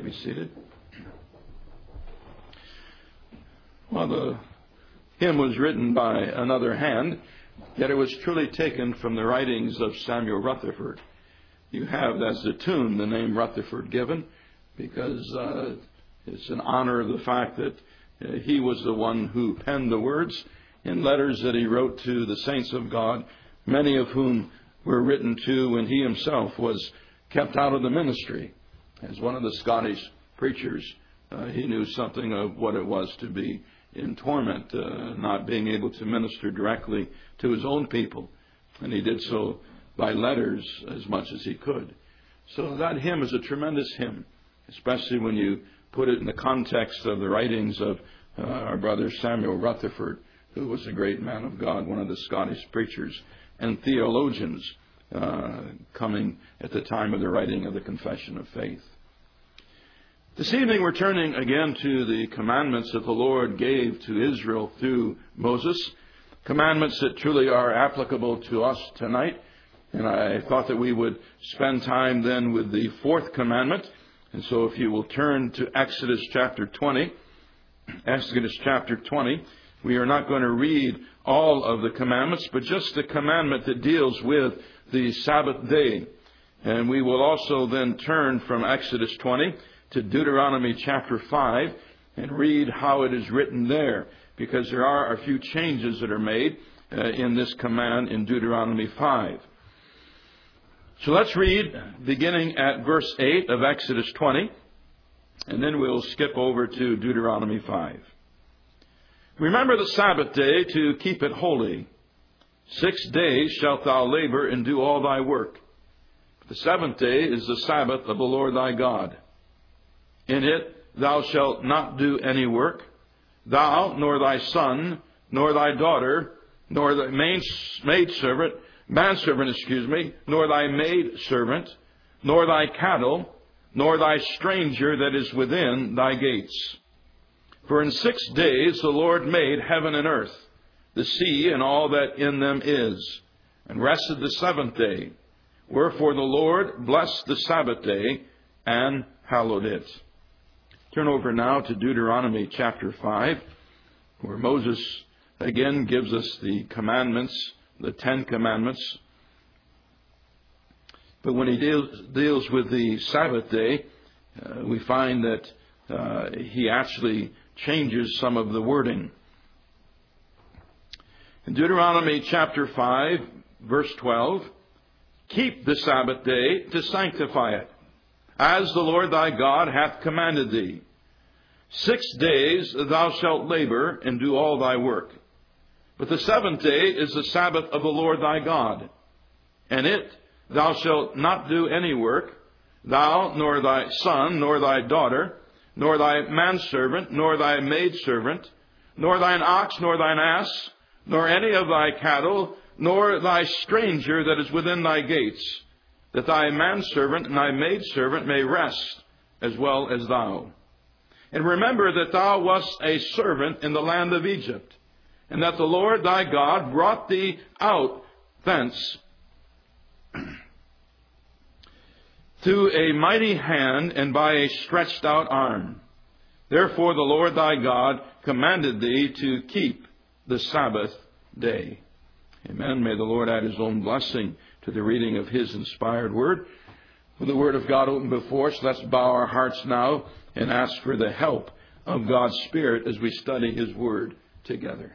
be seated. Well, the hymn was written by another hand, yet it was truly taken from the writings of Samuel Rutherford. You have as the tune the name Rutherford given because it's in honor of the fact that he was the one who penned the words in letters that he wrote to the saints of God, many of whom were written to when he himself was kept out of the ministry. As one of the Scottish preachers, he knew something of what it was to be in torment, not being able to minister directly to his own people. And he did so by letters as much as he could. So that hymn is a tremendous hymn, especially when you put it in the context of the writings of our brother Samuel Rutherford, who was a great man of God, one of the Scottish preachers and theologians coming at the time of the writing of the Confession of Faith. This evening we're turning again to the commandments that the Lord gave to Israel through Moses, commandments that truly are applicable to us tonight. And I thought that we would spend time then with the fourth commandment. And so if you will turn to Exodus chapter 20, we are not going to read all of the commandments, but just the commandment that deals with the Sabbath day. And we will also then turn from Exodus 20 to Deuteronomy chapter 5 and read how it is written there, because there are a few changes that are made in this command in Deuteronomy 5. So let's read beginning at verse 8 of Exodus 20, and then we'll skip over to Deuteronomy 5. Remember the Sabbath day to keep it holy. 6 days shalt thou labor and do all thy work. The seventh day is the Sabbath of the Lord thy God. In it thou shalt not do any work, thou, nor thy son, nor thy daughter, nor thy manservant, nor thy maidservant, nor thy cattle, nor thy stranger that is within thy gates. For in 6 days the Lord made heaven and earth, the sea and all that in them is, and rested the seventh day. Wherefore the Lord blessed the Sabbath day and hallowed it. Turn over now to Deuteronomy chapter 5, where Moses again gives us the commandments, the 10 commandments. But when he deals with the Sabbath day, we find that he actually changes some of the wording. In Deuteronomy chapter 5, verse 12, keep the Sabbath day to sanctify it, as the Lord thy God hath commanded thee. 6 days thou shalt labor and do all thy work. But the seventh day is the Sabbath of the Lord thy God. And it thou shalt not do any work, thou, nor thy son, nor thy daughter, nor thy manservant, nor thy maidservant, nor thine ox, nor thine ass, nor any of thy cattle, nor thy stranger that is within thy gates, that thy manservant and thy maidservant may rest as well as thou. And remember that thou wast a servant in the land of Egypt, and that the Lord thy God brought thee out thence through a mighty hand and by a stretched out arm. Therefore the Lord thy God commanded thee to keep the Sabbath day. Amen. May the Lord add his own blessing to the reading of his inspired word. With the word of God open before us, let's bow our hearts now and ask for the help of God's Spirit as we study his word together.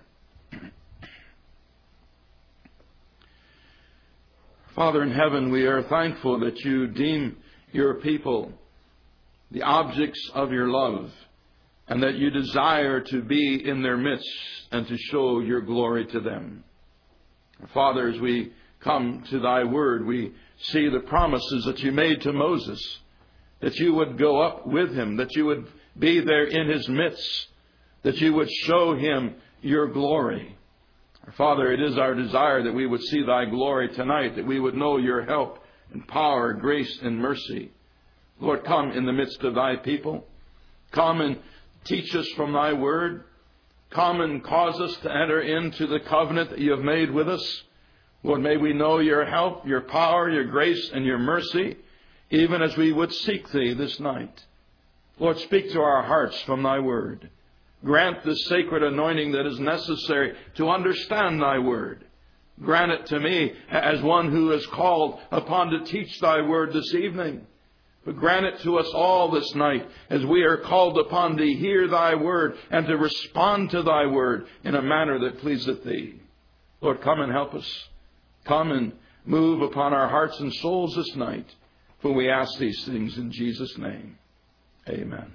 Father in heaven, we are thankful that you deem your people the objects of your love, and that you desire to be in their midst and to show your glory to them. Father, as we come to thy word, we see the promises that you made to Moses, that you would go up with him, that you would be there in his midst, that you would show him your glory. Father, it is our desire that we would see thy glory tonight, that we would know your help and power, grace and mercy. Lord, come in the midst of thy people. Come and teach us from thy word. Come and cause us to enter into the covenant that you have made with us. Lord, may we know your help, your power, your grace and your mercy, even as we would seek thee this night. Lord, speak to our hearts from Thy Word. Grant the sacred anointing that is necessary to understand Thy Word. Grant it to me as one who is called upon to teach Thy Word this evening. But grant it to us all this night as we are called upon to hear Thy Word and to respond to Thy Word in a manner that pleaseth Thee. Lord, come and help us. Come and move upon our hearts and souls this night. For we ask these things in Jesus' name. Amen.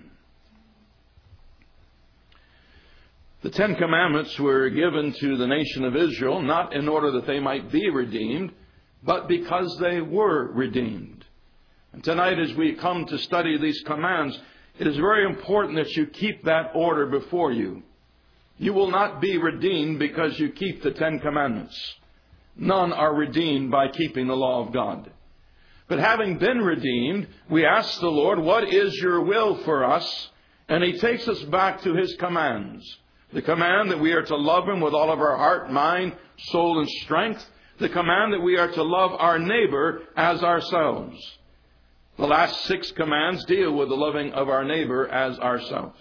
The Ten Commandments were given to the nation of Israel not in order that they might be redeemed, but because they were redeemed. And tonight as we come to study these commands, it is very important that you keep that order before you. You will not be redeemed because you keep the Ten Commandments. None are redeemed by keeping the law of God. But having been redeemed, we ask the Lord, what is your will for us? And He takes us back to His commands. The command that we are to love Him with all of our heart, mind, soul, and strength. The command that we are to love our neighbor as ourselves. The last 6 commands deal with the loving of our neighbor as ourselves.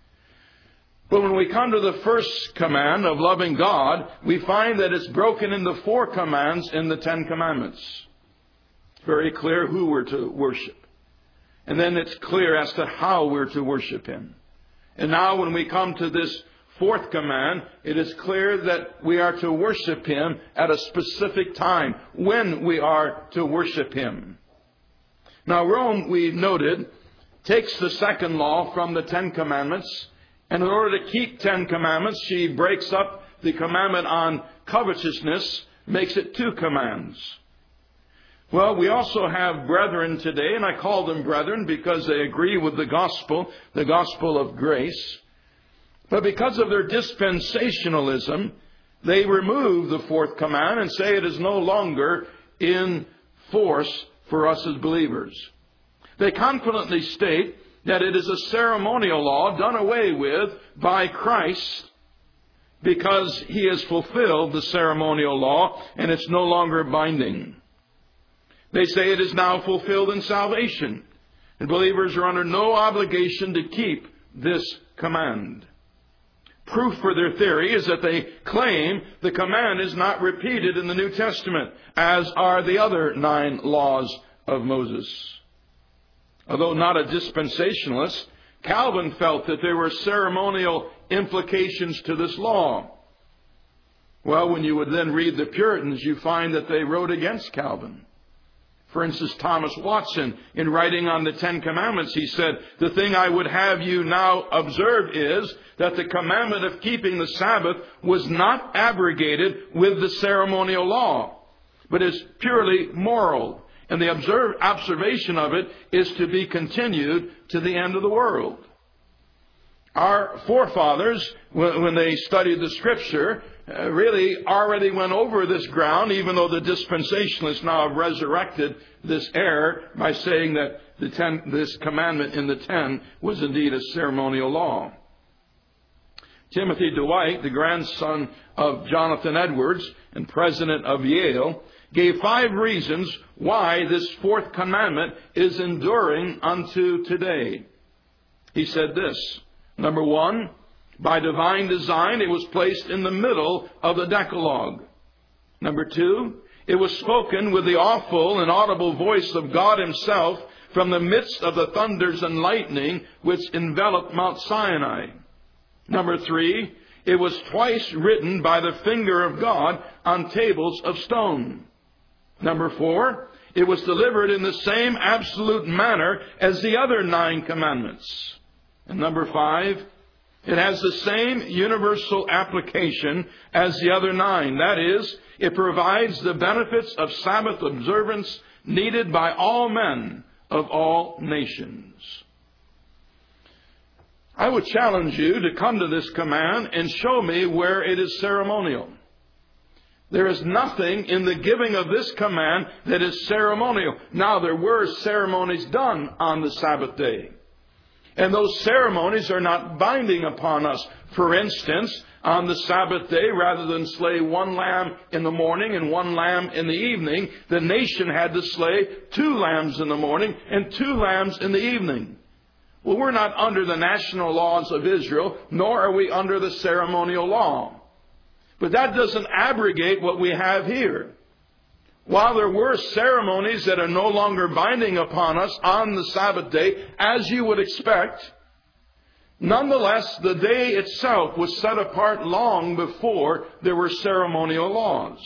But when we come to the first command of loving God, we find that it's broken into 4 commands in the 10 commandments. It's very clear who we're to worship. And then it's clear as to how we're to worship Him. And now when we come to this 4th command, it is clear that we are to worship Him at a specific time, when we are to worship Him. Now Rome, we noted, takes the second law from the 10 commandments. And in order to keep 10 commandments, she breaks up the commandment on covetousness, makes it 2 commands. Well, we also have brethren today, and I call them brethren because they agree with the gospel of grace. But because of their dispensationalism, they remove the 4th command and say it is no longer in force for us as believers. They confidently state that it is a ceremonial law done away with by Christ because He has fulfilled the ceremonial law and it's no longer binding. They say it is now fulfilled in salvation, and believers are under no obligation to keep this command. Proof for their theory is that they claim the command is not repeated in the New Testament, as are the other 9 laws of Moses. Although not a dispensationalist, Calvin felt that there were ceremonial implications to this law. Well, when you would then read the Puritans, you find that they wrote against Calvin. For instance, Thomas Watson, in writing on the 10 Commandments, he said, "The thing I would have you now observe is that the commandment of keeping the Sabbath was not abrogated with the ceremonial law, but is purely moral. And the observation of it is to be continued to the end of the world." Our forefathers, when they studied the Scripture, really already went over this ground, even though the dispensationalists now have resurrected this error by saying that this commandment in the 10 was indeed a ceremonial law. Timothy Dwight, the grandson of Jonathan Edwards and president of Yale, gave 5 reasons why this 4th commandment is enduring unto today. He said this: Number 1, by divine design, it was placed in the middle of the Decalogue. Number 2, it was spoken with the awful and audible voice of God Himself from the midst of the thunders and lightning which enveloped Mount Sinai. Number 3, it was twice written by the finger of God on tables of stone. Number 4, it was delivered in the same absolute manner as the other 9 commandments. And number 5, it has the same universal application as the other 9. That is, it provides the benefits of Sabbath observance needed by all men of all nations. I would challenge you to come to this command and show me where it is ceremonial. There is nothing in the giving of this command that is ceremonial. Now, there were ceremonies done on the Sabbath day. And those ceremonies are not binding upon us. For instance, on the Sabbath day, rather than slay 1 lamb in the morning and 1 lamb in the evening, the nation had to slay 2 lambs in the morning and 2 lambs in the evening. Well, we're not under the national laws of Israel, nor are we under the ceremonial law. But that doesn't abrogate what we have here. While there were ceremonies that are no longer binding upon us on the Sabbath day, as you would expect, nonetheless, the day itself was set apart long before there were ceremonial laws.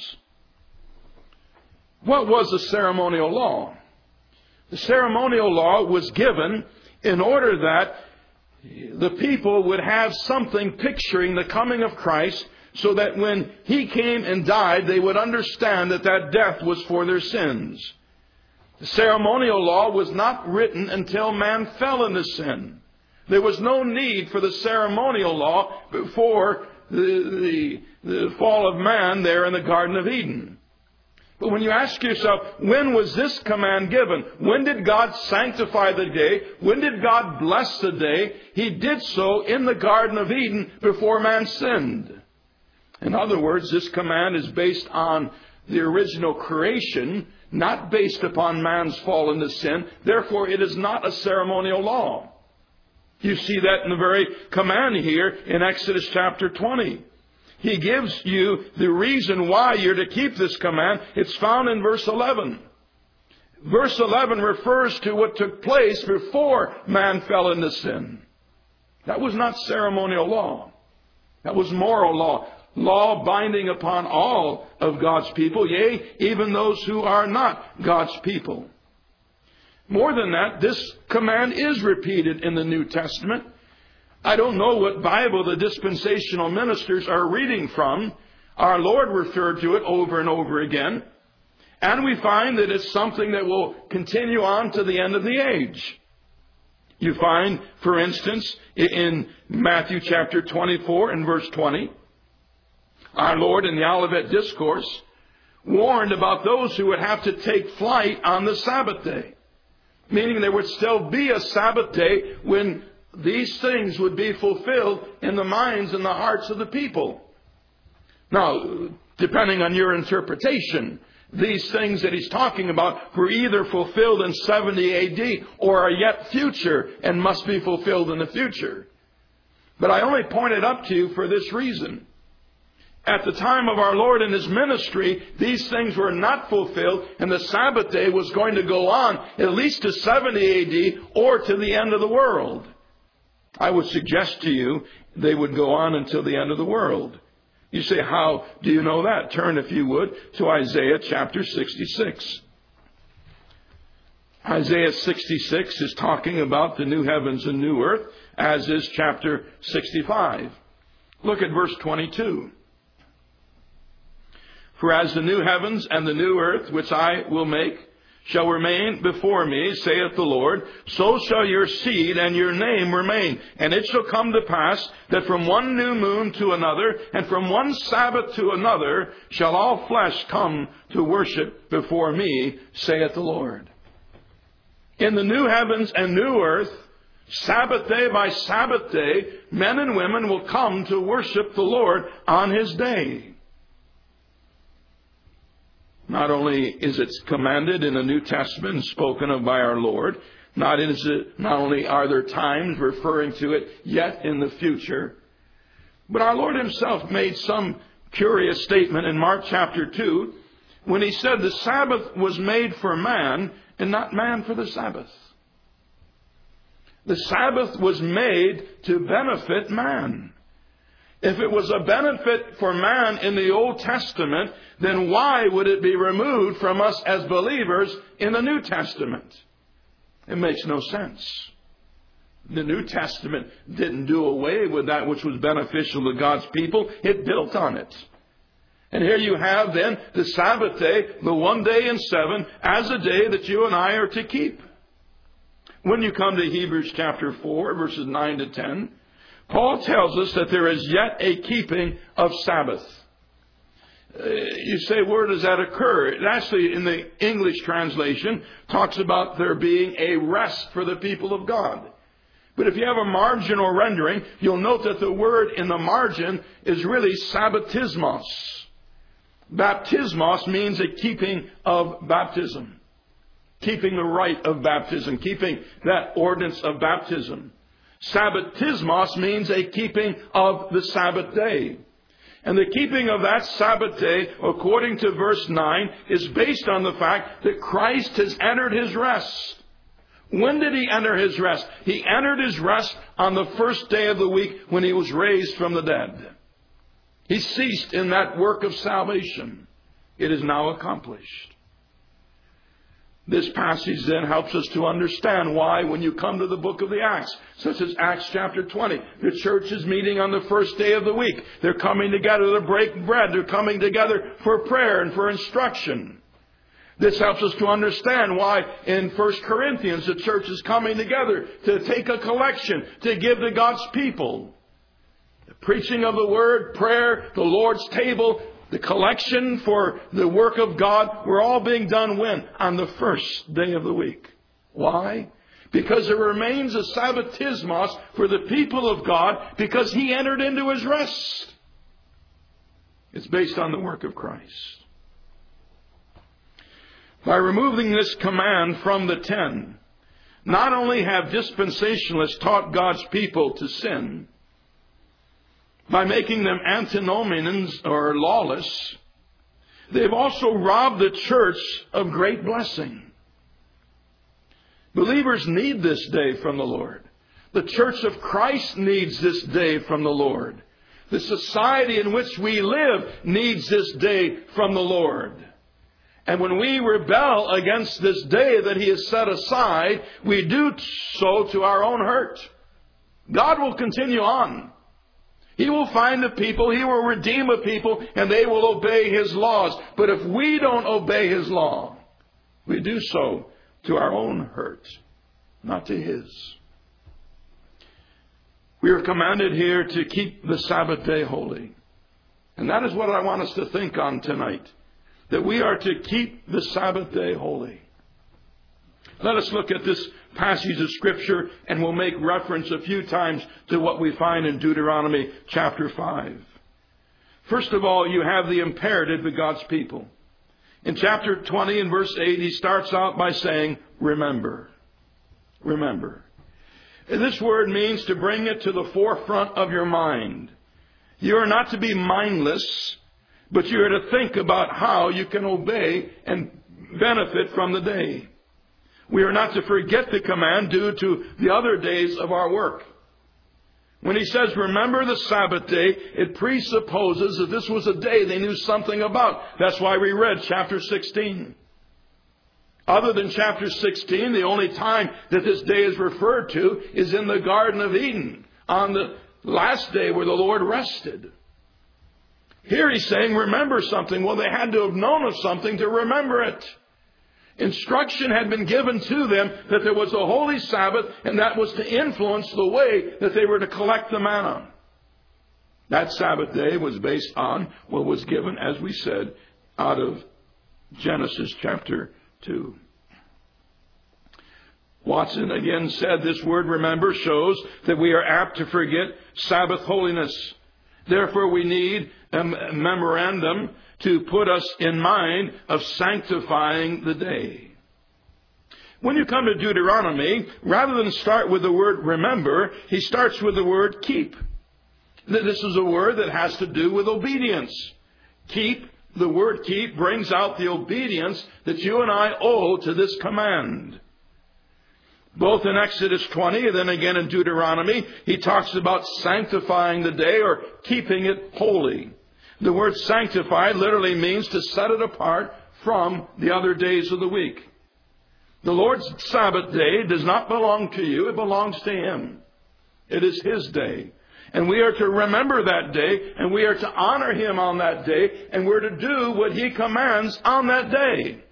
What was the ceremonial law? The ceremonial law was given in order that the people would have something picturing the coming of Christ, so that when He came and died, they would understand that that death was for their sins. The ceremonial law was not written until man fell into sin. There was no need for the ceremonial law before the fall of man there in the Garden of Eden. But when you ask yourself, when was this command given? When did God sanctify the day? When did God bless the day? He did so in the Garden of Eden before man sinned. In other words, this command is based on the original creation, not based upon man's fall into sin. Therefore, it is not a ceremonial law. You see that in the very command here in Exodus chapter 20. He gives you the reason why you're to keep this command. It's found in verse 11. Verse 11 refers to what took place before man fell into sin. That was not ceremonial law. That was moral law. Law binding upon all of God's people, yea, even those who are not God's people. More than that, this command is repeated in the New Testament. I don't know what Bible the dispensational ministers are reading from. Our Lord referred to it over and over again. And we find that it's something that will continue on to the end of the age. You find, for instance, in Matthew chapter 24 and verse 20, our Lord in the Olivet Discourse warned about those who would have to take flight on the Sabbath day. Meaning there would still be a Sabbath day when these things would be fulfilled in the minds and the hearts of the people. Now, depending on your interpretation, these things that he's talking about were either fulfilled in 70 A.D. or are yet future and must be fulfilled in the future. But I only point it up to you for this reason. At the time of our Lord and His ministry, these things were not fulfilled, and the Sabbath day was going to go on at least to 70 A.D. or to the end of the world. I would suggest to you they would go on until the end of the world. You say, how do you know that? Turn, if you would, to Isaiah chapter 66. Isaiah 66 is talking about the new heavens and new earth, as is chapter 65. Look at verse 22. For as the new heavens and the new earth, which I will make, shall remain before me, saith the Lord, so shall your seed and your name remain. And it shall come to pass that from one new moon to another, and from one Sabbath to another, shall all flesh come to worship before me, saith the Lord. In the new heavens and new earth, Sabbath day by Sabbath day, men and women will come to worship the Lord on His day. Not only is it commanded in the New Testament and spoken of by our Lord, not only are there times referring to it yet in the future, but our Lord Himself made some curious statement in Mark chapter 2 when He said the Sabbath was made for man and not man for the Sabbath. The Sabbath was made to benefit man. If it was a benefit for man in the Old Testament, then why would it be removed from us as believers in the New Testament? It makes no sense. The New Testament didn't do away with that which was beneficial to God's people. It built on it. And here you have then the Sabbath day, the one day in 7, as a day that you and I are to keep. When you come to Hebrews chapter 4, verses 9 to 10, Paul tells us that there is yet a keeping of Sabbath. You say, where does that occur? It actually, in the English translation, talks about there being a rest for the people of God. But if you have a marginal rendering, you'll note that the word in the margin is really sabbatismos. Baptismos means a keeping of baptism. keeping the rite of baptism, keeping that ordinance of baptism. Sabbatismos means a keeping of the Sabbath day. And the keeping of that Sabbath day, according to verse 9, is based on the fact that Christ has entered his rest. When did he enter his rest? He entered his rest on the first day of the week when he was raised from the dead. He ceased in that work of salvation. It is now accomplished. This passage then helps us to understand why, when you come to the book of the Acts, such as Acts chapter 20, the church is meeting on the first day of the week. They're coming together to break bread. They're coming together for prayer and for instruction. This helps us to understand why in 1 Corinthians the church is coming together to take a collection to give to God's people. The preaching of the word, prayer, the Lord's table, the collection for the work of God were all being done when? On the first day of the week. Why? Because there remains a Sabbatismos for the people of God because he entered into his rest. It's based on the work of Christ. By removing this command from the 10, not only have dispensationalists taught God's people to sin, by making them antinomians or lawless, they've also robbed the church of great blessing. Believers need this day from the Lord. The church of Christ needs this day from the Lord. The society in which we live needs this day from the Lord. And when we rebel against this day that he has set aside, we do so to our own hurt. God will continue on. He will find a people, he will redeem a people, and they will obey his laws. But if we don't obey his law, we do so to our own hurt, not to his. We are commanded here to keep the Sabbath day holy. And that is what I want us to think on tonight. That we are to keep the Sabbath day holy. Let us look at this passage of Scripture, and we'll make reference a few times to what we find in Deuteronomy chapter 5. First of all, you have the imperative of God's people. In chapter 20 and verse 8, he starts out by saying, remember. Remember. And this word means to bring it to the forefront of your mind. You are not to be mindless, but you are to think about how you can obey and benefit from the day. We are not to forget the command due to the other days of our work. When he says, remember the Sabbath day, it presupposes that this was a day they knew something about. That's why we read chapter 16. Other than chapter 16, the only time that this day is referred to is in the Garden of Eden, on the last day where the Lord rested. Here he's saying, remember something. Well, they had to have known of something to remember it. Instruction had been given to them that there was a holy Sabbath, and that was to influence the way that they were to collect the manna. That Sabbath day was based on what was given, as we said, out of Genesis chapter 2. Watson again said this word, remember, shows that we are apt to forget Sabbath holiness. Therefore, we need a memorandum to put us in mind of sanctifying the day. When you come to Deuteronomy, rather than start with the word remember, he starts with the word keep. This is a word that has to do with obedience. Keep, the word keep, brings out the obedience that you and I owe to this command. Both in Exodus 20 and then again in Deuteronomy, he talks about sanctifying the day or keeping it holy. The word sanctify literally means to set it apart from the other days of the week. The Lord's Sabbath day does not belong to you. It belongs to him. It is his day. And we are to remember that day, and we are to honor him on that day, and we're to do what he commands on that day.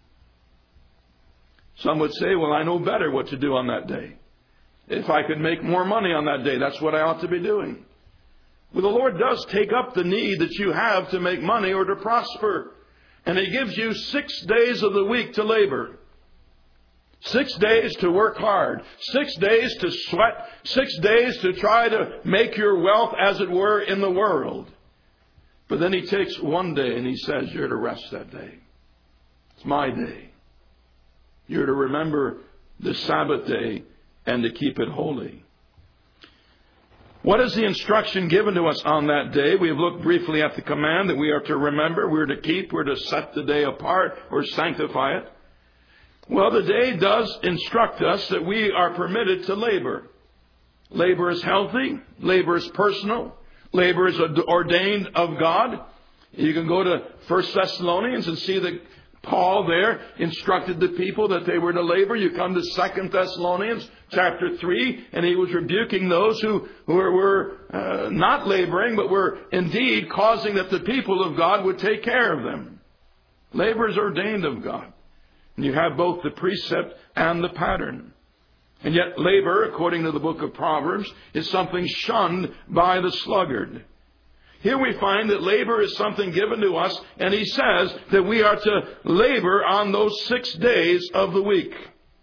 Some would say, well, I know better what to do on that day. If I could make more money on that day, that's what I ought to be doing. Well, the Lord does take up the need that you have to make money or to prosper. And he gives you 6 days of the week to labor. 6 days to work hard. 6 days to sweat. 6 days to try to make your wealth, as it were, in the world. But then he takes one day and he says, you're to rest that day. It's my day. You're to remember the Sabbath day and to keep it holy. What is the instruction given to us on that day? We have looked briefly at the command that we are to remember, we're to keep, we're to set the day apart or sanctify it. Well, the day does instruct us that we are permitted to labor. Labor is healthy. Labor is personal. Labor is ordained of God. You can go to 1 Thessalonians and see that Paul there instructed the people that they were to labor. You come to 2 Thessalonians chapter 3, and he was rebuking those who were not laboring, but were indeed causing that the people of God would take care of them. Labor is ordained of God. And you have both the precept and the pattern. And yet labor, according to the book of Proverbs, is something shunned by the sluggard. Here we find that labor is something given to us, and he says that we are to labor on those 6 days of the week.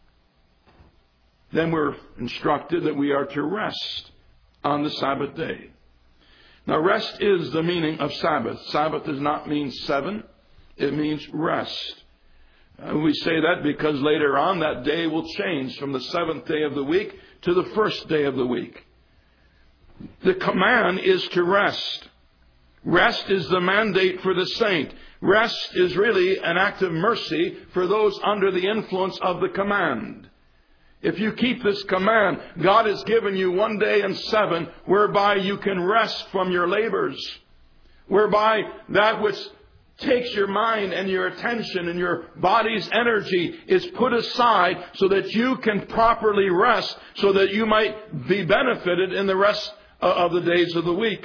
Then we're instructed that we are to rest on the Sabbath day. Now, rest is the meaning of Sabbath. Sabbath does not mean 7. It means rest. We say that because later on that day will change from the 7th day of the week to the 1st day of the week. The command is to rest. Rest is the mandate for the saint. Rest is really an act of mercy for those under the influence of the command. If you keep this command, God has given you 1 day in 7 whereby you can rest from your labors. Whereby that which takes your mind and your attention and your body's energy is put aside so that you can properly rest, so that you might be benefited in the rest of the days of the week.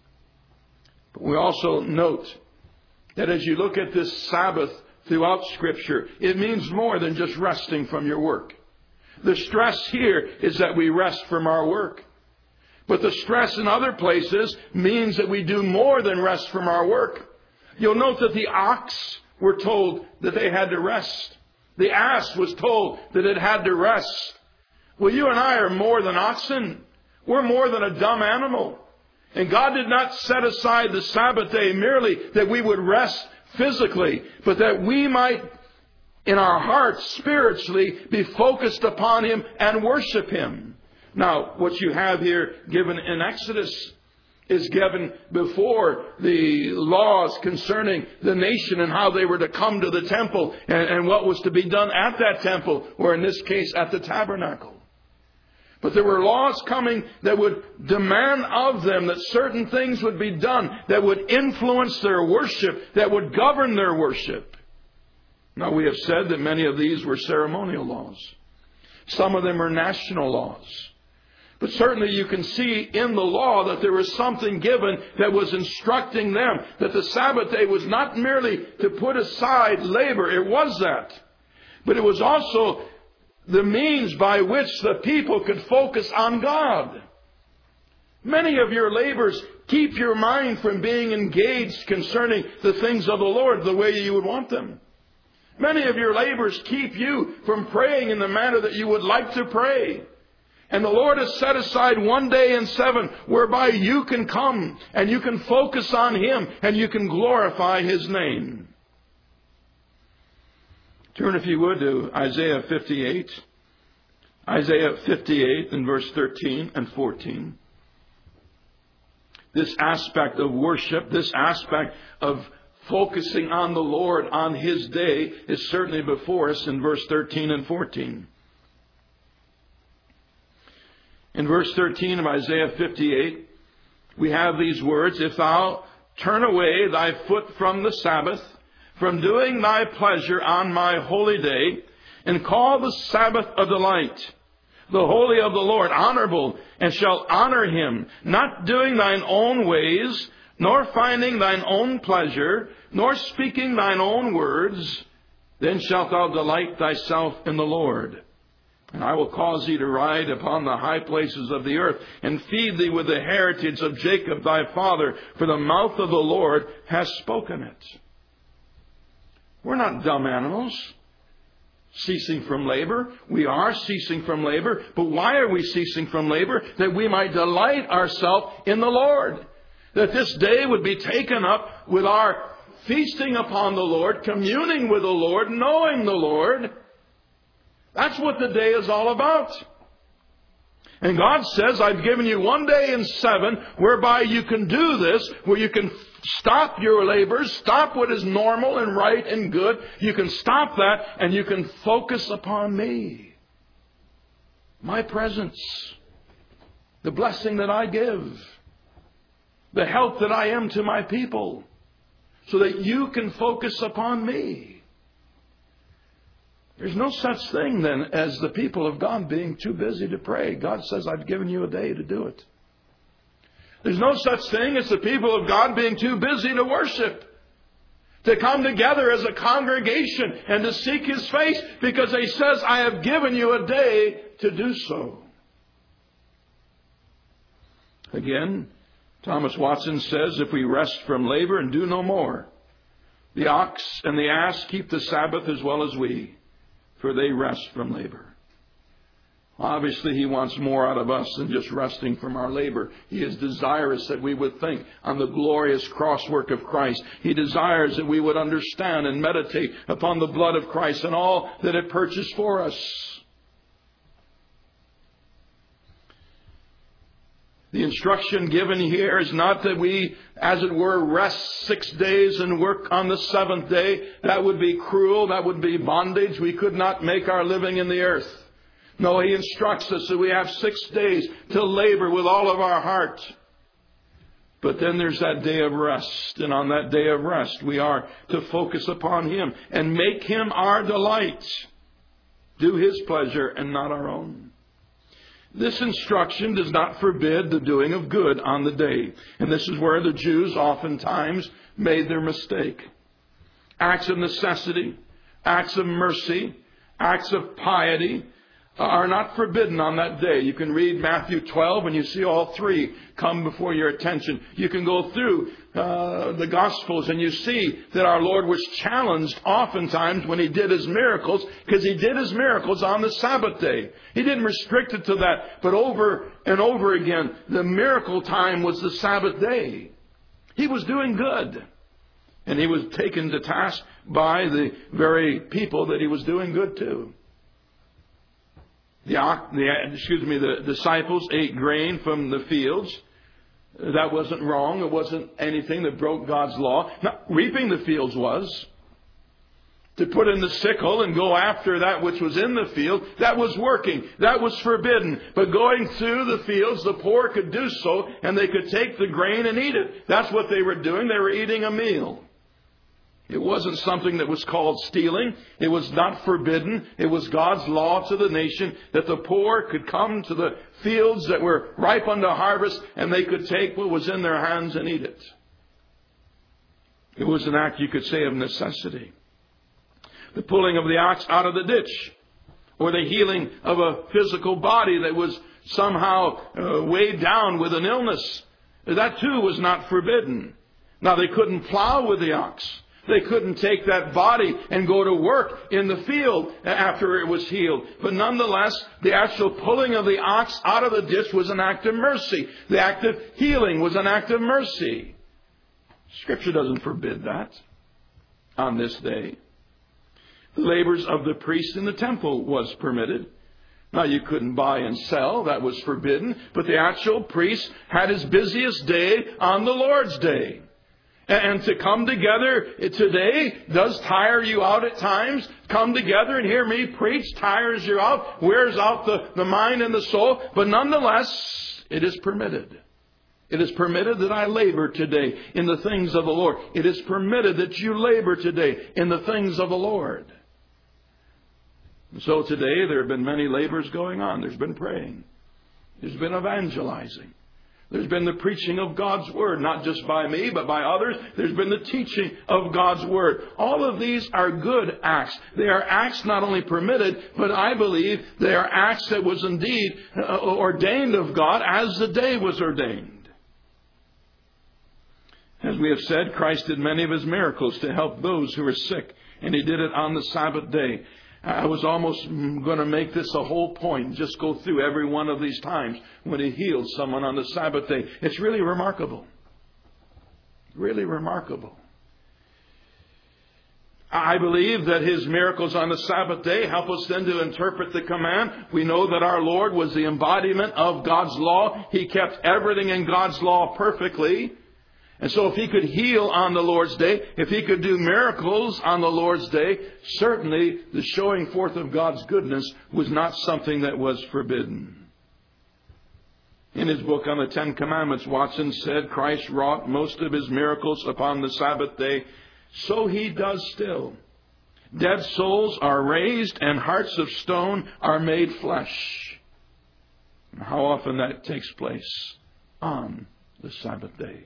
But we also note that as you look at this Sabbath throughout Scripture, it means more than just resting from your work. The stress here is that we rest from our work. But the stress in other places means that we do more than rest from our work. You'll note that the ox were told that they had to rest. The ass was told that it had to rest. Well, you and I are more than oxen. We're more than a dumb animal. And God did not set aside the Sabbath day merely that we would rest physically, but that we might, in our hearts, spiritually, be focused upon Him and worship Him. Now, what you have here given in Exodus is given before the laws concerning the nation and how they were to come to the temple and what was to be done at that temple, or in this case at the tabernacle. But there were laws coming that would demand of them that certain things would be done that would influence their worship, that would govern their worship. Now, we have said that many of these were ceremonial laws. Some of them are national laws. But certainly you can see in the law that there was something given that was instructing them that the Sabbath day was not merely to put aside labor. It was that. But it was also the means by which the people could focus on God. Many of your labors keep your mind from being engaged concerning the things of the Lord the way you would want them. Many of your labors keep you from praying in the manner that you would like to pray. And the Lord has set aside 1 day in 7 whereby you can come and you can focus on Him and you can glorify His name. Turn, if you would, to Isaiah 58. Isaiah 58 in verse 13 and 14. This aspect of worship, this aspect of focusing on the Lord on His day is certainly before us in verse 13 and 14. In verse 13 of Isaiah 58, we have these words, "If thou turn away thy foot from the Sabbath, from doing thy pleasure on my holy day, and call the Sabbath a delight, the holy of the Lord honorable, and shalt honor Him, not doing thine own ways, nor finding thine own pleasure, nor speaking thine own words, then shalt thou delight thyself in the Lord. And I will cause thee to ride upon the high places of the earth, and feed thee with the heritage of Jacob thy father, for the mouth of the Lord has spoken it." We're not dumb animals ceasing from labor. We are ceasing from labor. But why are we ceasing from labor? That we might delight ourselves in the Lord. That this day would be taken up with our feasting upon the Lord, communing with the Lord, knowing the Lord, That's what the day is all about. And God says, I've given you 1 day in 7 whereby you can do this, where you can stop your labors, stop what is normal and right and good. You can stop that and you can focus upon me. My presence. The blessing that I give. The help that I am to my people. So that you can focus upon me. There's no such thing then as the people of God being too busy to pray. God says, I've given you a day to do it. There's no such thing as the people of God being too busy to worship. To come together as a congregation and to seek His face, because He says, I have given you a day to do so. Again, Thomas Watson says, if we rest from labor and do no more, the ox and the ass keep the Sabbath as well as we, for they rest from labor. Obviously, He wants more out of us than just resting from our labor. He is desirous that we would think on the glorious crosswork of Christ. He desires that we would understand and meditate upon the blood of Christ and all that it purchased for us. The instruction given here is not that we, as it were, rest 6 days and work on the 7th day. That would be cruel. That would be bondage. We could not make our living in the earth. No, He instructs us that we have 6 days to labor with all of our heart. But then there's that day of rest. And on that day of rest, we are to focus upon Him and make Him our delight. Do His pleasure and not our own. This instruction does not forbid the doing of good on the day. And this is where the Jews oftentimes made their mistake. Acts of necessity, acts of mercy, acts of piety are not forbidden on that day. You can read Matthew 12 and you see all three come before your attention. You can go through the Gospels and you see that our Lord was challenged oftentimes when He did His miracles, because He did His miracles on the Sabbath day. He didn't restrict it to that, but over and over again, the miracle time was the Sabbath day. He was doing good. And He was taken to task by the very people that He was doing good to. The disciples ate grain from the fields. That wasn't wrong. It wasn't anything that broke God's law. Now, reaping the fields was. To put in the sickle and go after that which was in the field, that was working. That was forbidden. But going through the fields, the poor could do so, and they could take the grain and eat it. That's what they were doing. They were eating a meal. It wasn't something that was called stealing. It was not forbidden. It was God's law to the nation that the poor could come to the fields that were ripe unto harvest and they could take what was in their hands and eat it. It was an act, you could say, of necessity. The pulling of the ox out of the ditch, or the healing of a physical body that was somehow weighed down with an illness, that too was not forbidden. Now, they couldn't plow with the ox. They couldn't take that body and go to work in the field after it was healed. But nonetheless, the actual pulling of the ox out of the ditch was an act of mercy. The act of healing was an act of mercy. Scripture doesn't forbid that on this day. The labors of the priest in the temple was permitted. Now, you couldn't buy and sell. That was forbidden. But the actual priest had his busiest day on the Lord's day. And to come together today does tire you out at times. Come together and hear me preach tires you out, wears out the mind and the soul. But nonetheless, it is permitted. It is permitted that I labor today in the things of the Lord. It is permitted that you labor today in the things of the Lord. And so today there have been many labors going on. There's been praying. There's been evangelizing. There's been the preaching of God's Word, not just by me, but by others. There's been the teaching of God's Word. All of these are good acts. They are acts not only permitted, but I believe they are acts that was indeed ordained of God as the day was ordained. As we have said, Christ did many of His miracles to help those who were sick, and He did it on the Sabbath day. I was almost going to make this a whole point, just go through every one of these times when He healed someone on the Sabbath day. It's really remarkable. Really remarkable. I believe that His miracles on the Sabbath day help us then to interpret the command. We know that our Lord was the embodiment of God's law. He kept everything in God's law perfectly. And so if He could heal on the Lord's day, if He could do miracles on the Lord's day, certainly the showing forth of God's goodness was not something that was forbidden. In his book on the Ten Commandments, Watson said Christ wrought most of His miracles upon the Sabbath day. So He does still. Dead souls are raised and hearts of stone are made flesh. How often that takes place? On the Sabbath day.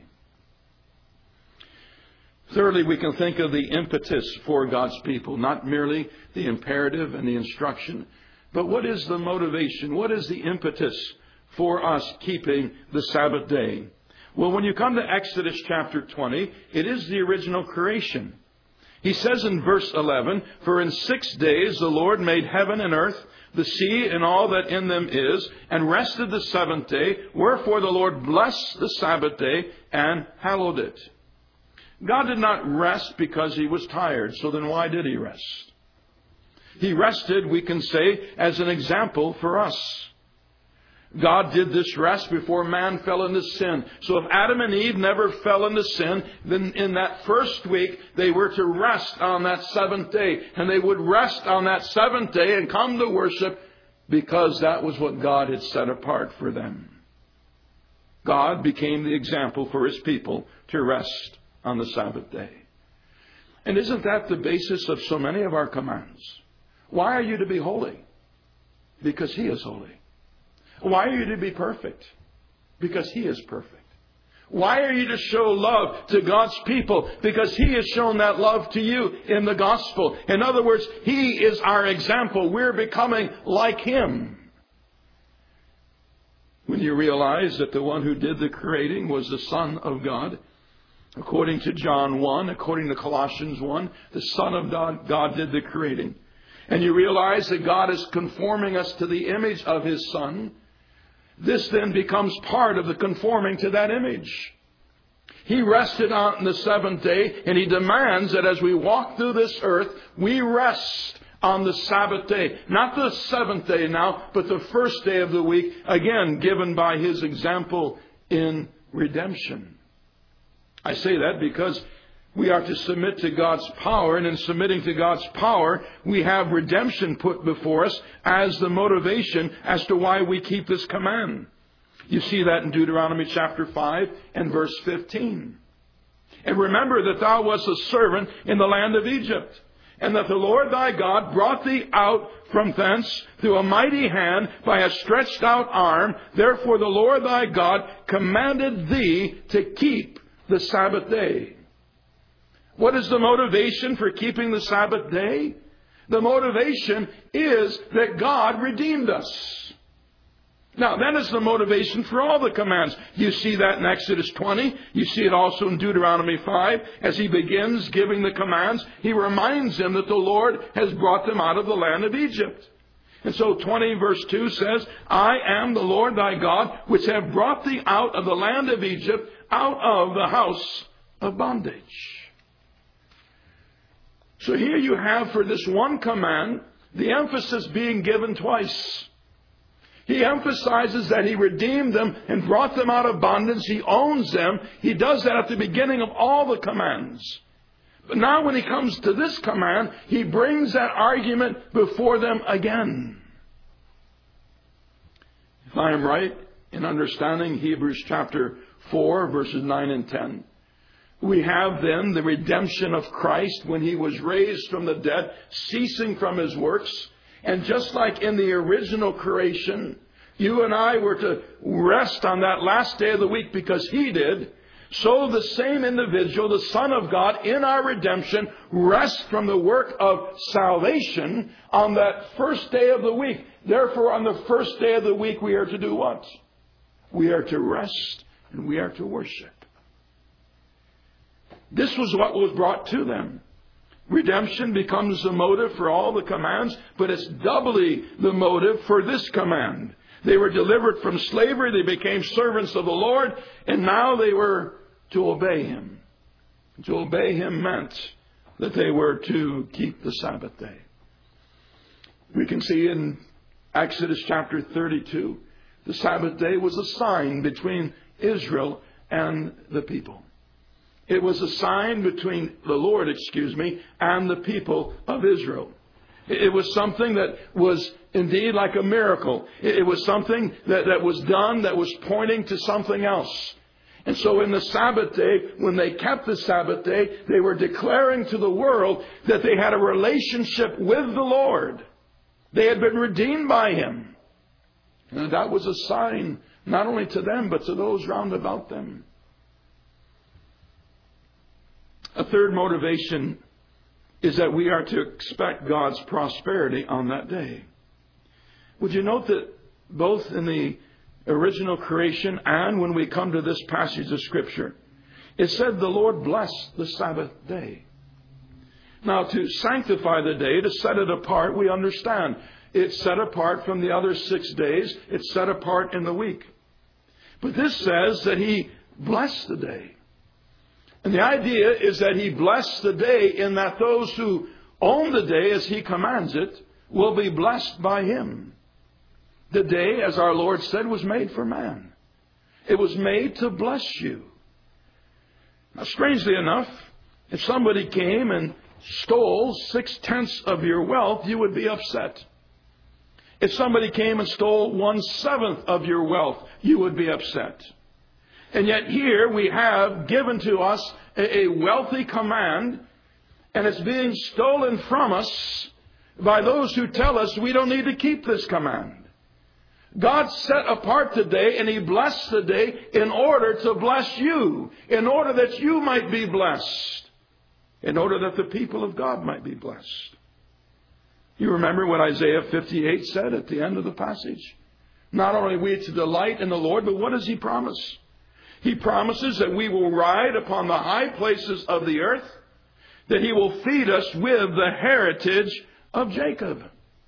Thirdly, we can think of the impetus for God's people, not merely the imperative and the instruction, but what is the motivation? What is the impetus for us keeping the Sabbath day? Well, when you come to Exodus chapter 20, it is the original creation. He says in verse 11, "For in 6 days the Lord made heaven and earth, the sea and all that in them is, and rested the seventh day. Wherefore the Lord blessed the Sabbath day and hallowed it." God did not rest because He was tired. So then why did He rest? He rested, we can say, as an example for us. God did this rest before man fell into sin. So if Adam and Eve never fell into sin, then in that first week they were to rest on that seventh day. And they would rest on that seventh day and come to worship because that was what God had set apart for them. God became the example for His people to rest on the Sabbath day. And isn't that the basis of so many of our commands? Why are you to be holy? Because He is holy. Why are you to be perfect? Because He is perfect. Why are you to show love to God's people? Because He has shown that love to you in the gospel. In other words, He is our example. We're becoming like Him. When you realize that the one who did the creating was the Son of God, according to John 1, according to Colossians 1, the Son of God did the creating. And you realize that God is conforming us to the image of His Son. This then becomes part of the conforming to that image. He rested on the seventh day, and He demands that as we walk through this earth, we rest on the Sabbath day. Not the seventh day now, but the first day of the week, again given by His example in redemption. I say that because we are to submit to God's power, and in submitting to God's power, we have redemption put before us as the motivation as to why we keep this command. You see that in Deuteronomy chapter 5 and verse 15. "And remember that thou wast a servant in the land of Egypt, and that the Lord thy God brought thee out from thence through a mighty hand by a stretched out arm. Therefore the Lord thy God commanded thee to keep the Sabbath day." What is the motivation for keeping the Sabbath day? The motivation is that God redeemed us. Now, that is the motivation for all the commands. You see that in Exodus 20. You see it also in Deuteronomy 5. As He begins giving the commands, He reminds them that the Lord has brought them out of the land of Egypt. And so 20 verse 2 says, "I am the Lord thy God, which have brought thee out of the land of Egypt, out of the house of bondage." So here you have for this one command, the emphasis being given twice. He emphasizes that He redeemed them and brought them out of bondage. He owns them. He does that at the beginning of all the commands. But now when He comes to this command, He brings that argument before them again. If I am right in understanding Hebrews chapter 4, verses 9 and 10, we have then the redemption of Christ when He was raised from the dead, ceasing from His works. And just like in the original creation, you and I were to rest on that last day of the week because He did, so the same individual, the Son of God, in our redemption, rests from the work of salvation on that first day of the week. Therefore, on the first day of the week, we are to do what? We are to rest and we are to worship. This was what was brought to them. Redemption becomes the motive for all the commands, but it's doubly the motive for this command. They were delivered from slavery, they became servants of the Lord, and now they were to obey Him. To obey Him meant that they were to keep the Sabbath day. We can see in Exodus chapter 32, the Sabbath day was a sign between Israel and the people. It was a sign between the Lord, and the people of Israel. It was something that was indeed like a miracle. It was something that was done that was pointing to something else. And so in the Sabbath day, when they kept the Sabbath day, they were declaring to the world that they had a relationship with the Lord. They had been redeemed by Him. And that was a sign not only to them, but to those round about them. A third motivation is that we are to expect God's prosperity on that day. Would you note that both in the original creation and when we come to this passage of Scripture, it said the Lord blessed the Sabbath day. Now, to sanctify the day, to set it apart, we understand. It's set apart from the other 6 days. It's set apart in the week. But this says that He blessed the day. And the idea is that He blessed the day in that those who own the day as He commands it will be blessed by Him. The day, as our Lord said, was made for man. It was made to bless you. Now, strangely enough, if somebody came and stole 6/10 of your wealth, you would be upset. If somebody came and stole 1/7 of your wealth, you would be upset. And yet here we have given to us a wealthy command, and it's being stolen from us by those who tell us we don't need to keep this command. God set apart the day, and He blessed the day in order to bless you, in order that you might be blessed, in order that the people of God might be blessed. You remember what Isaiah 58 said at the end of the passage? Not only are we to delight in the Lord, but what does He promise? He promises that we will ride upon the high places of the earth, that He will feed us with the heritage of Jacob.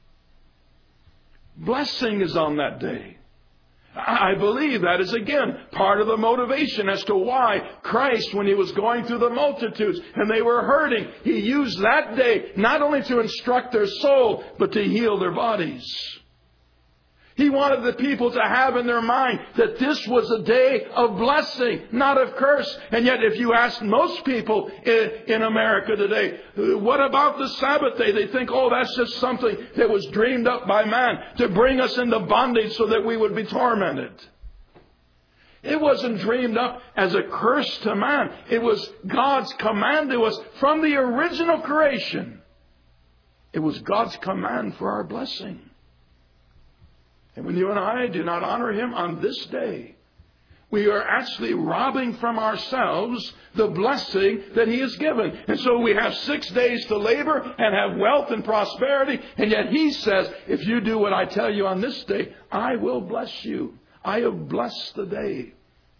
Blessing is on that day. I believe that is again part of the motivation as to why Christ, when He was going through the multitudes and they were hurting, He used that day not only to instruct their soul, but to heal their bodies. He wanted the people to have in their mind that this was a day of blessing, not of curse. And yet if you ask most people in America today, what about the Sabbath day? They think, oh, that's just something that was dreamed up by man to bring us into bondage so that we would be tormented. It wasn't dreamed up as a curse to man. It was God's command to us from the original creation. It was God's command for our blessing. And when you and I do not honor Him on this day, we are actually robbing from ourselves the blessing that He has given. And so we have 6 days to labor and have wealth and prosperity. And yet He says, if you do what I tell you on this day, I will bless you. I have blessed the day.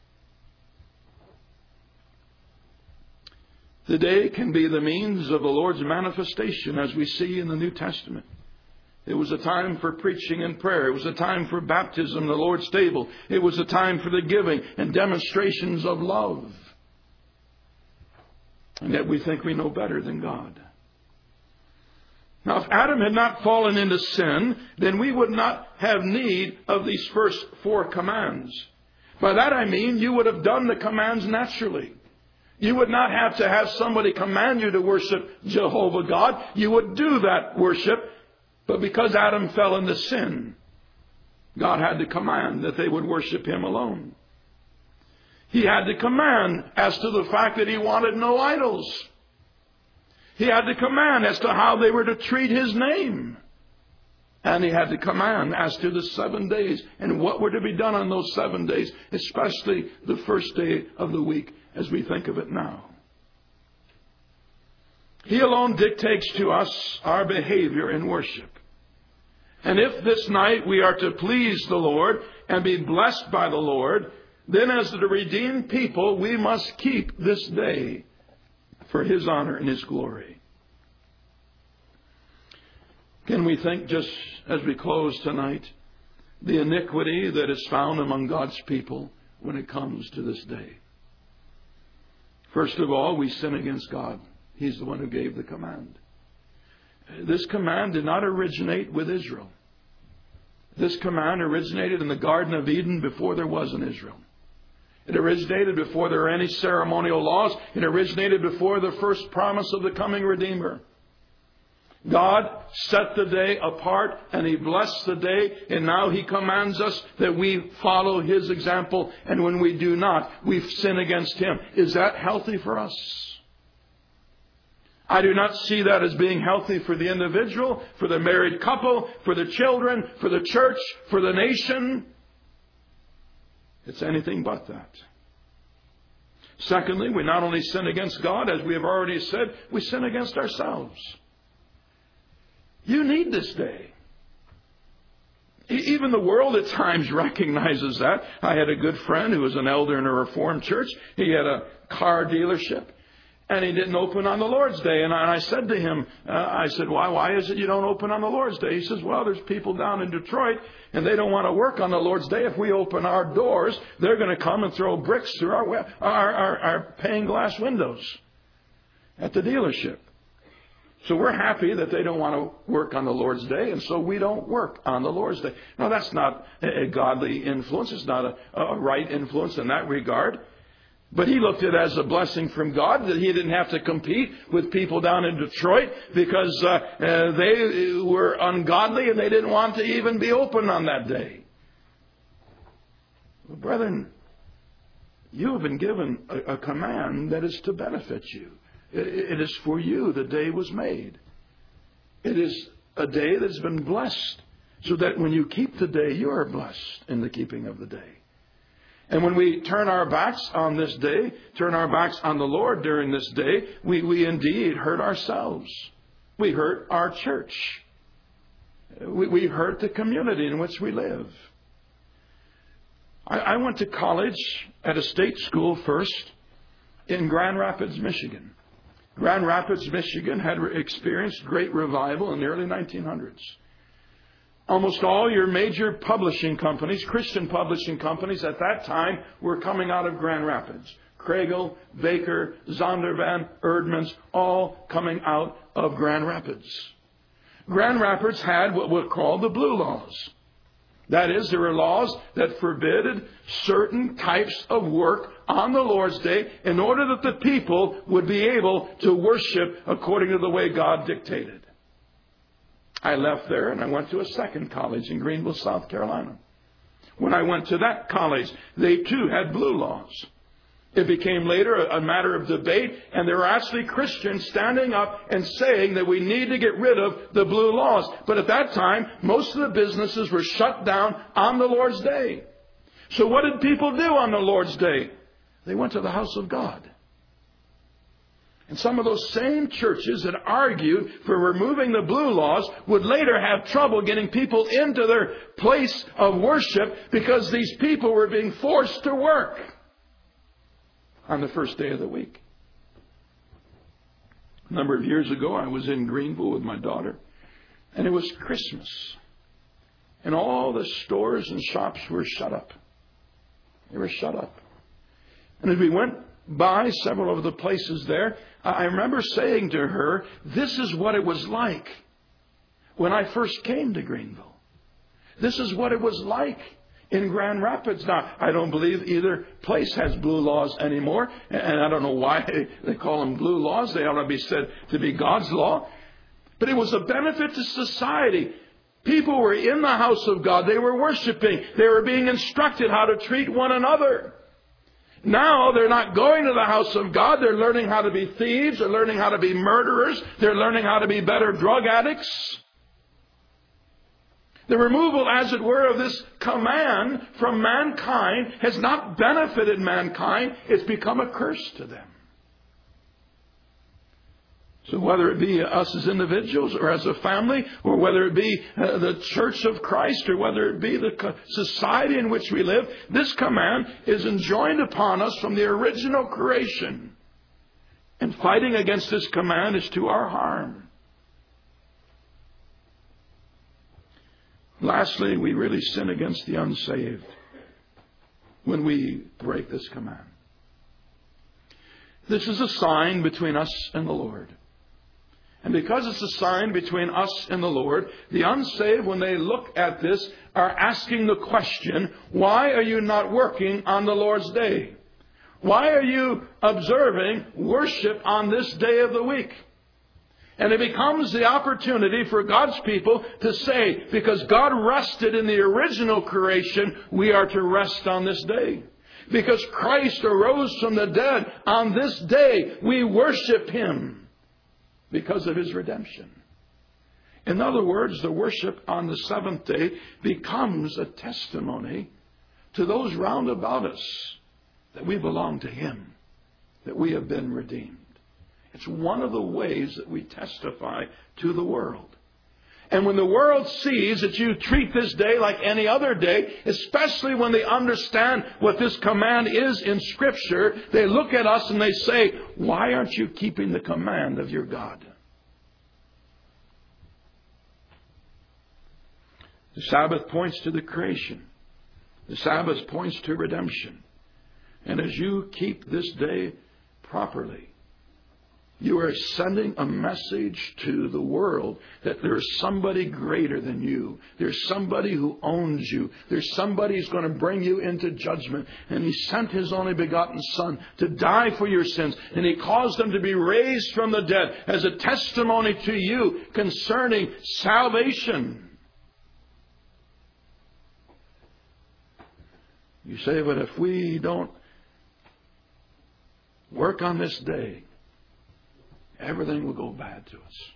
The day can be the means of the Lord's manifestation, as we see in the New Testament. It was a time for preaching and prayer. It was a time for baptism, the Lord's table. It was a time for the giving and demonstrations of love. And yet we think we know better than God. Now, if Adam had not fallen into sin, then we would not have need of these first 4 commands. By that I mean you would have done the commands naturally. You would not have to have somebody command you to worship Jehovah God. You would do that worship. But because Adam fell into sin, God had to command that they would worship Him alone. He had to command as to the fact that He wanted no idols. He had to command as to how they were to treat His name. And He had to command as to the 7 days and what were to be done on those 7 days, especially the first day of the week as we think of it now. He alone dictates to us our behavior in worship. And if this night we are to please the Lord and be blessed by the Lord, then as the redeemed people, we must keep this day for His honor and His glory. Can we think, just as we close tonight, the iniquity that is found among God's people when it comes to this day? First of all, we sin against God. He's the one who gave the command. This command did not originate with Israel. This command originated in the Garden of Eden before there was an Israel. It originated before there were any ceremonial laws. It originated before the first promise of the coming Redeemer. God set the day apart and He blessed the day, and now He commands us that we follow His example, and when we do not, we sin against Him. Is that healthy for us? I do not see that as being healthy for the individual, for the married couple, for the children, for the church, for the nation. It's anything but that. Secondly, we not only sin against God, as we have already said, we sin against ourselves. You need this day. Even the world at times recognizes that. I had a good friend who was an elder in a Reformed church. He had a car dealership, and he didn't open on the Lord's Day. And I said to him, I said, why is it you don't open on the Lord's Day? He says, well, there's people down in Detroit, and they don't want to work on the Lord's Day. If we open our doors, they're going to come and throw bricks through our pane glass windows at the dealership. So we're happy that they don't want to work on the Lord's Day, and so we don't work on the Lord's Day. Now, that's not a godly influence. It's not a right influence in that regard. But he looked at it as a blessing from God that he didn't have to compete with people down in Detroit because they were ungodly and they didn't want to even be open on that day. Well, brethren, you have been given a command that is to benefit you. It is for you the day was made. It is a day that's been blessed so that when you keep the day, you are blessed in the keeping of the day. And when we turn our backs on this day, turn our backs on the Lord during this day, we indeed hurt ourselves. We hurt our church. We hurt the community in which we live. I went to college at a state school first in Grand Rapids, Michigan. Grand Rapids, Michigan had experienced great revival in the early 1900s. Almost all your major publishing companies, Christian publishing companies at that time, were coming out of Grand Rapids. Kregel, Baker, Zondervan, Erdman's, all coming out of Grand Rapids. Grand Rapids had what were called the Blue Laws. That is, there were laws that forbid certain types of work on the Lord's Day in order that the people would be able to worship according to the way God dictated. I left there and I went to a second college in Greenville, South Carolina. When I went to that college, they too had blue laws. It became later a matter of debate, and there were actually Christians standing up and saying that we need to get rid of the blue laws. But at that time, most of the businesses were shut down on the Lord's Day. So what did people do on the Lord's Day? They went to the house of God. And some of those same churches that argued for removing the blue laws would later have trouble getting people into their place of worship because these people were being forced to work on the first day of the week. A number of years ago, I was in Greenville with my daughter, and it was Christmas. And all the stores and shops were shut up. They were shut up. And as we went by several of the places there, I remember saying to her, this is what it was like when I first came to Greenville. This is what it was like in Grand Rapids. Now, I don't believe either place has blue laws anymore, and I don't know why they call them blue laws. They ought to be said to be God's law. But it was a benefit to society. People were in the house of God. They were worshiping. They were being instructed how to treat one another. Now they're not going to the house of God. They're learning how to be thieves. They're learning how to be murderers. They're learning how to be better drug addicts. The removal, as it were, of this command from mankind has not benefited mankind. It's become a curse to them. So whether it be us as individuals or as a family, or whether it be the Church of Christ, or whether it be the society in which we live, this command is enjoined upon us from the original creation. And fighting against this command is to our harm. Lastly, we really sin against the unsaved when we break this command. This is a sign between us and the Lord. And because it's a sign between us and the Lord, the unsaved, when they look at this, are asking the question, why are you not working on the Lord's day? Why are you observing worship on this day of the week? And it becomes the opportunity for God's people to say, because God rested in the original creation, we are to rest on this day. Because Christ arose from the dead, on this day we worship Him because of His redemption. In other words, the worship on the seventh day becomes a testimony to those round about us that we belong to Him, that we have been redeemed. It's one of the ways that we testify to the world. And when the world sees that you treat this day like any other day, especially when they understand what this command is in Scripture, they look at us and they say, why aren't you keeping the command of your God? The Sabbath points to the creation. The Sabbath points to redemption. And as you keep this day properly, you are sending a message to the world that there's somebody greater than you. There's somebody who owns you. There's somebody who's going to bring you into judgment. And He sent His only begotten Son to die for your sins. And He caused Him to be raised from the dead as a testimony to you concerning salvation. You say, but if we don't work on this day, everything will go bad to us.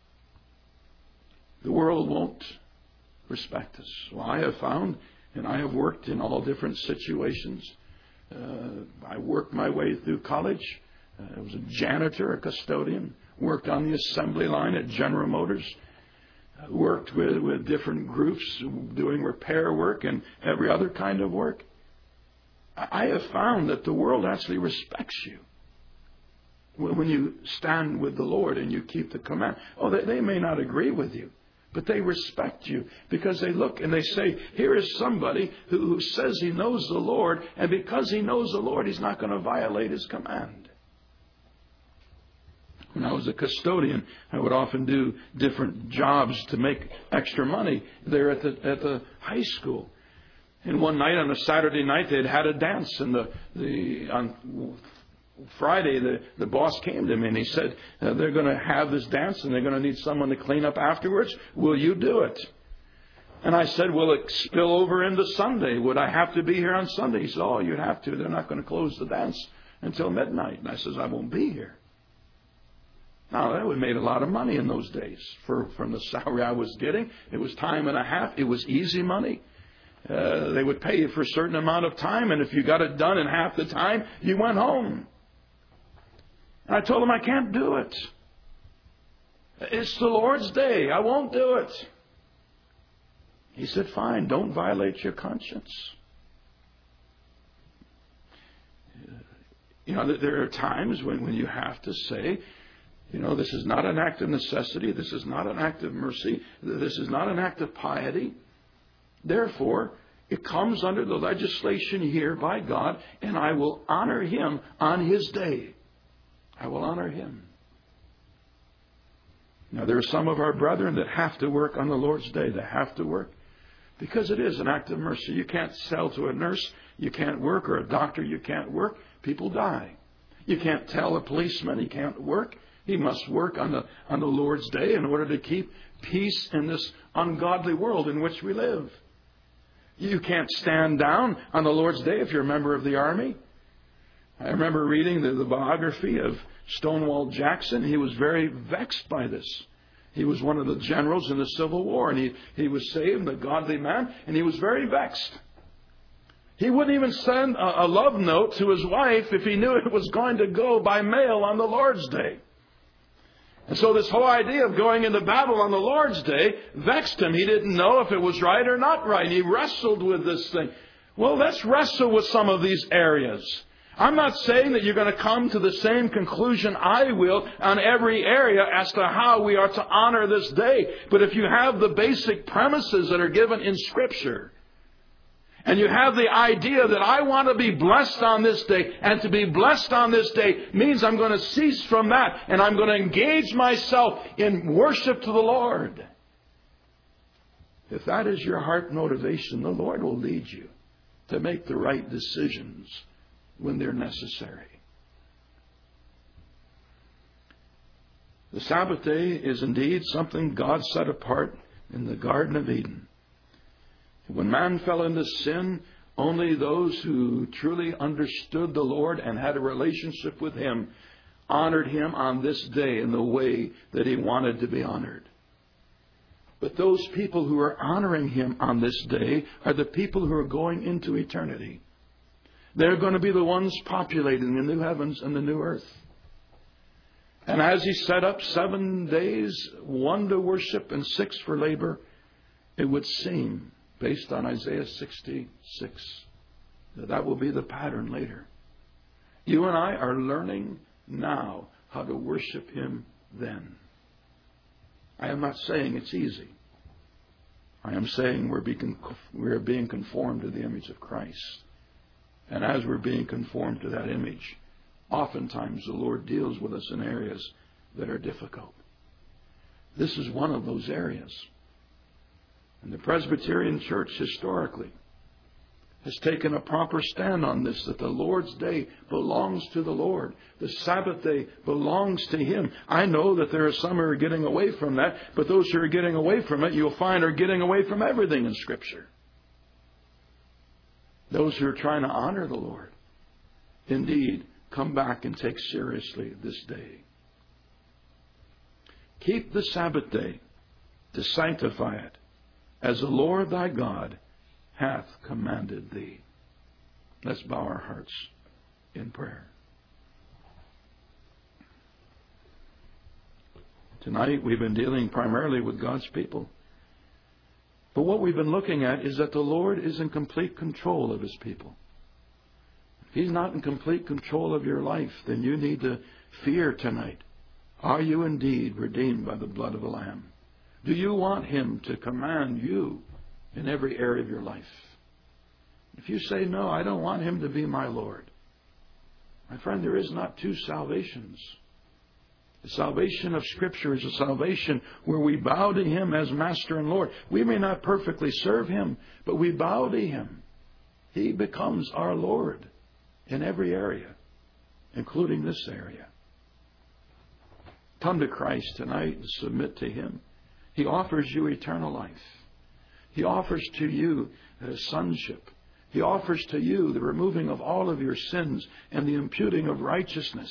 The world won't respect us. Well, I have found, and I have worked in all different situations. I worked my way through college. I was a janitor, a custodian. Worked on the assembly line at General Motors. Worked with different groups doing repair work and every other kind of work. I have found that the world actually respects you when you stand with the Lord and you keep the command. Oh, they may not agree with you, but they respect you because they look and they say, here is somebody who says he knows the Lord, and because he knows the Lord, he's not going to violate His command. When I was a custodian, I would often do different jobs to make extra money there at the high school. And one night, on a Saturday night, they'd had a dance. And on Friday, the boss came to me and he said, they're going to have this dance and they're going to need someone to clean up afterwards. Will you do it? And I said, will it spill over into Sunday? Would I have to be here on Sunday? He said, oh, you'd have to. They're not going to close the dance until midnight. And I said, I won't be here. Now, that would have made a lot of money in those days from the salary I was getting. It was time and a half. It was easy money. They would pay you for a certain amount of time, and if you got it done in half the time, you went home. And I told him I can't do it. It's the Lord's day. I won't do it. He said, fine, don't violate your conscience. You know, there are times when you have to say, you know, this is not an act of necessity. This is not an act of mercy. This is not an act of piety. Therefore, it comes under the legislation here by God, and I will honor Him on His day. I will honor Him. Now, there are some of our brethren that have to work on the Lord's day. They have to work because it is an act of mercy. You can't sell to a nurse. You can't work, or a doctor. You can't work. People die. You can't tell a policeman he can't work. He must work on the Lord's day in order to keep peace in this ungodly world in which we live. You can't stand down on the Lord's day if you're a member of the army. I remember reading the biography of Stonewall Jackson. He was very vexed by this. He was one of the generals in the Civil War, and he was saved, a godly man, and he was very vexed. He wouldn't even send a love note to his wife if he knew it was going to go by mail on the Lord's day. And so this whole idea of going into battle on the Lord's day vexed him. He didn't know if it was right or not right. He wrestled with this thing. Well, let's wrestle with some of these areas. I'm not saying that you're going to come to the same conclusion I will on every area as to how we are to honor this day. But if you have the basic premises that are given in Scripture, And you have the idea that I want to be blessed on this day. And to be blessed on this day means I'm going to cease from that. And I'm going to engage myself in worship to the Lord. If that is your heart motivation, the Lord will lead you to make the right decisions when they're necessary. The Sabbath day is indeed something God set apart in the Garden of Eden. When man fell into sin, only those who truly understood the Lord and had a relationship with Him honored Him on this day in the way that He wanted to be honored. But those people who are honoring Him on this day are the people who are going into eternity. They're going to be the ones populating the new heavens and the new earth. And as He set up 7 days, 1 to worship and 6 for labor, it would seem, based on Isaiah 66, that will be the pattern later. You and I are learning now how to worship Him then. I am not saying it's easy. I am saying we're being conformed to the image of Christ. And as we're being conformed to that image, oftentimes the Lord deals with us in areas that are difficult. This is one of those areas. And the Presbyterian Church historically has taken a proper stand on this, that the Lord's day belongs to the Lord. The Sabbath day belongs to Him. I know that there are some who are getting away from that, but those who are getting away from it, you'll find, are getting away from everything in Scripture. Those who are trying to honor the Lord, indeed, come back and take seriously this day. Keep the Sabbath day to sanctify it, as the Lord thy God hath commanded thee. Let's bow our hearts in prayer. Tonight we've been dealing primarily with God's people. But what we've been looking at is that the Lord is in complete control of His people. If He's not in complete control of your life, then you need to fear tonight. Are you indeed redeemed by the blood of the Lamb? Do you want Him to command you in every area of your life? If you say, no, I don't want Him to be my Lord, my friend, there is not two salvations. The salvation of Scripture is a salvation where we bow to Him as Master and Lord. We may not perfectly serve Him, but we bow to Him. He becomes our Lord in every area, including this area. Come to Christ tonight and submit to Him. He offers you eternal life. He offers to you sonship. He offers to you the removing of all of your sins and the imputing of righteousness.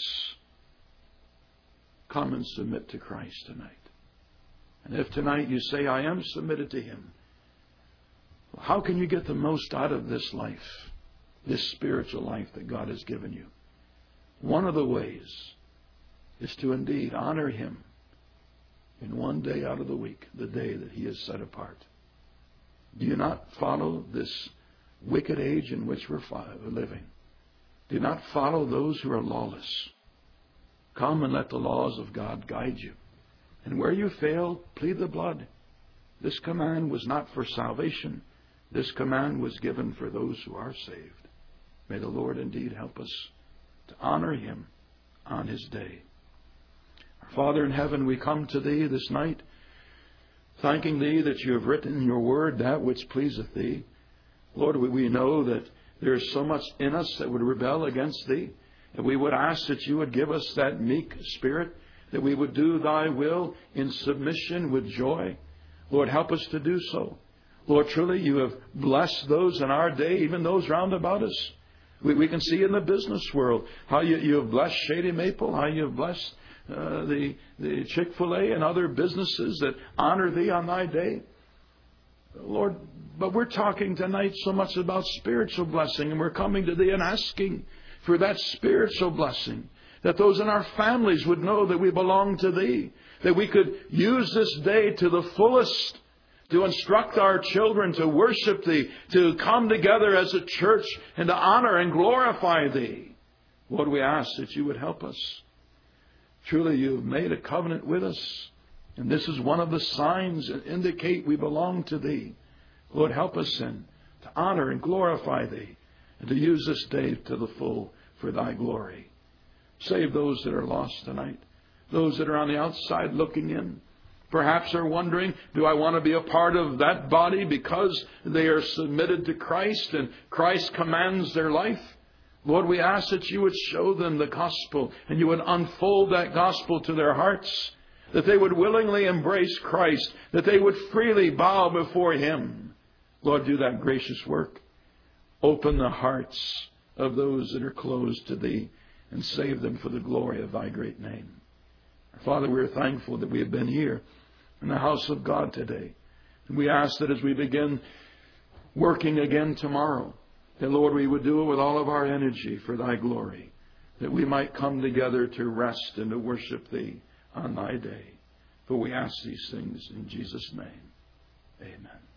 Come and submit to Christ tonight. And if tonight you say, I am submitted to Him, how can you get the most out of this life, this spiritual life that God has given you? One of the ways is to indeed honor Him in one day out of the week, the day that He has set apart. Do you not follow this wicked age in which we're living? Do not follow those who are lawless. Come and let the laws of God guide you. And where you fail, plead the blood. This command was not for salvation. This command was given for those who are saved. May the Lord indeed help us to honor Him on His day. Our Father in heaven, we come to Thee this night, thanking Thee that You have written in Your Word that which pleaseth Thee. Lord, we know that there is so much in us that would rebel against Thee, and we would ask that You would give us that meek spirit, that we would do Thy will in submission with joy. Lord, help us to do so. Lord, truly You have blessed those in our day, even those round about us. We can see in the business world how you have blessed Shady Maple, how You have blessed the Chick-fil-A and other businesses that honor Thee on Thy day. Lord, but we're talking tonight so much about spiritual blessing, and we're coming to Thee and asking for that spiritual blessing, that those in our families would know that we belong to Thee, that we could use this day to the fullest to instruct our children to worship Thee, to come together as a church and to honor and glorify Thee. Lord, we ask that You would help us. Truly, You have made a covenant with us, and this is one of the signs that indicate we belong to Thee. Lord, help us then to honor and glorify Thee, and to use this day to the full for Thy glory. Save those that are lost tonight, those that are on the outside looking in. Perhaps they're wondering, do I want to be a part of that body because they are submitted to Christ and Christ commands their life? Lord, we ask that You would show them the gospel and You would unfold that gospel to their hearts, that they would willingly embrace Christ, that they would freely bow before Him. Lord, do that gracious work. Open the hearts of those that are closed to Thee and save them for the glory of Thy great name. Father, we are thankful that we have been here in the house of God today. And we ask that as we begin working again tomorrow, that, Lord, we would do it with all of our energy for Thy glory, that we might come together to rest and to worship Thee on Thy day. For we ask these things in Jesus' name. Amen.